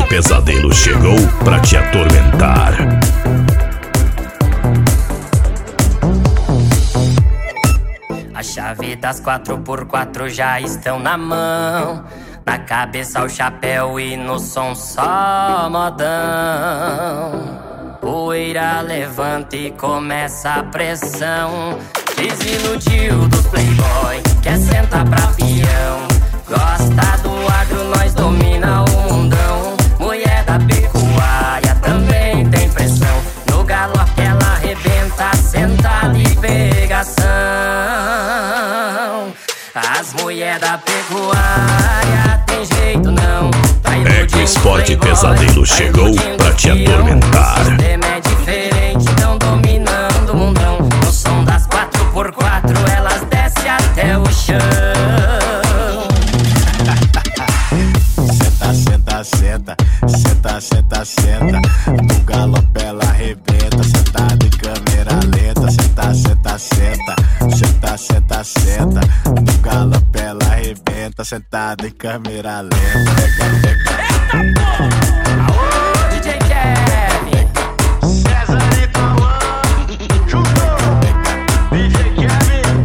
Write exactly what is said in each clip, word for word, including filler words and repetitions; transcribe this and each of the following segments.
pesadelo chegou pra te atormentar. A chave das quatro por quatro já estão na mão. Na cabeça o chapéu e no som só modão. Poeira levanta e começa a pressão. Desiludiu dos playboy, quer sentar pra peão. Gosta do agro, nós domina o mundão. Mulher da pecuária também tem pressão. No galope ela arrebenta, sentada e pegação. As mulher da pecuária tem jeito não. Tá Eco Esporte Pesadelo chegou pra te atormentar. O sistema é diferente, tão dominando o mundão. No som das quatro por quatro elas descem até o chão. Senta, senta, senta, senta, senta. No galope ela arrebenta, sentada em câmera lenta. Senta, senta, senta, senta, senta, senta. No galope ela arrebenta, sentada em câmera lenta. Eita porra! Aô, D J Kevin! César e Cauã Júnior! D J Kevin!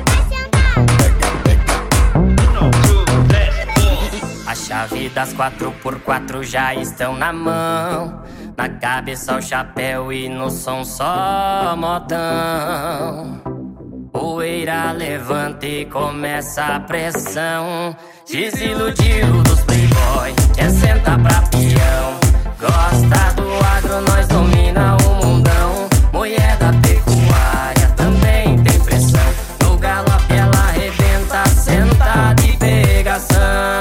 A chave das quatro por quatro já estão na mão. Na cabeça o chapéu e no som só modão. Poeira levanta e começa a pressão. Desiludiu dos playboy, quer sentar pra peão. Gosta do agro, nós domina o mundão. Mulher da pecuária também tem pressão. No galope ela arrebenta, sentada e pegação.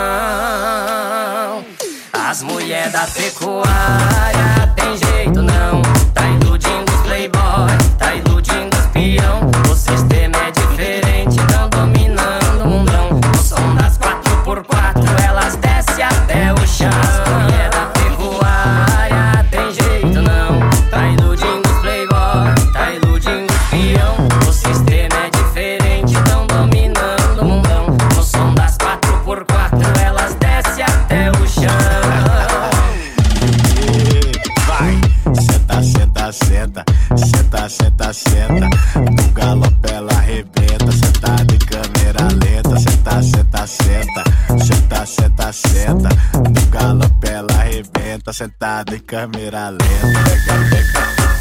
As mulher da pecuária tem jeito não. Tá iludindo os playboy, tá iludindo os peão. O sistema é diferente, tão dominando o mundão. No som das quatro por quatro elas descem até o chão. As mulher da pecuária tem jeito não. Tá iludindo os playboy, tá iludindo os peão. O sistema é diferente, tão dominando o mundão. No som das quatro por quatro elas descem até o chão. Senta, senta, senta, senta, senta. No galope ela arrebenta, sentada em câmera lenta. Senta, senta, senta, senta, senta, senta. No galope ela arrebenta, sentada em câmera lenta.